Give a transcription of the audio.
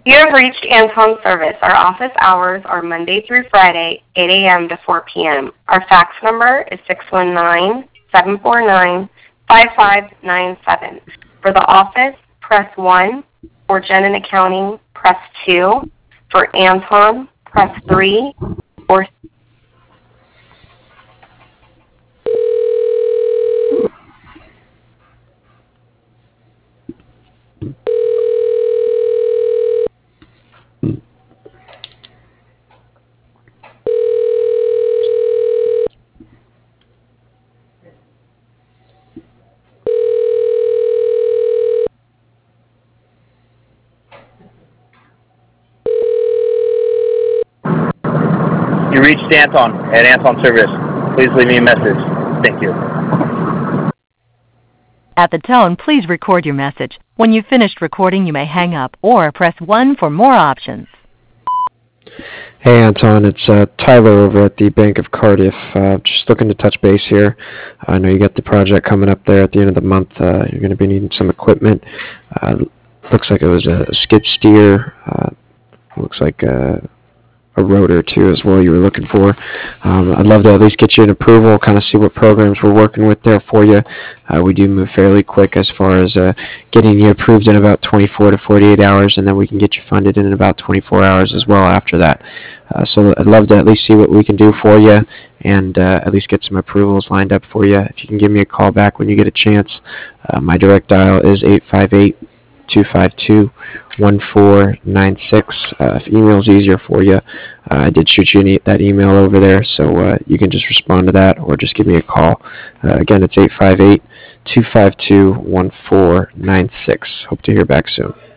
You have reached Anton Service. Our office hours are Monday through Friday, 8 a.m. to 4 p.m. Our fax number is 619-749-5597. For the office, press 1. For Jen in accounting, press 2. For Anton, press 3. Or You reached Anton at Anton Service. Please leave me a message. Thank you. At the tone, please record your message. When you've finished recording, you may hang up or press 1 for more options. Hey Anton, it's Tyler over at the Bank of Cardiff. Just looking to touch base here. I know you got the project coming up there at the end of the month. You're going to be needing some equipment. Looks like it was a skid steer. Looks like a rotor too as well you were looking for. I'd love to at least get you an approval, kind of see what programs we're working with there for you. We do move fairly quick as far as getting you approved in about 24 to 48 hours, and then we can get you funded in about 24 hours as well after that. So I'd love to at least see what we can do for you and at least get some approvals lined up for you. If you can give me a call back when you get a chance. My direct dial is 858-252-1496. If email's easier for you, I did shoot you that email over there, so you can just respond to that or just give me a call. Again, it's 858-252-1496. Hope to hear back soon.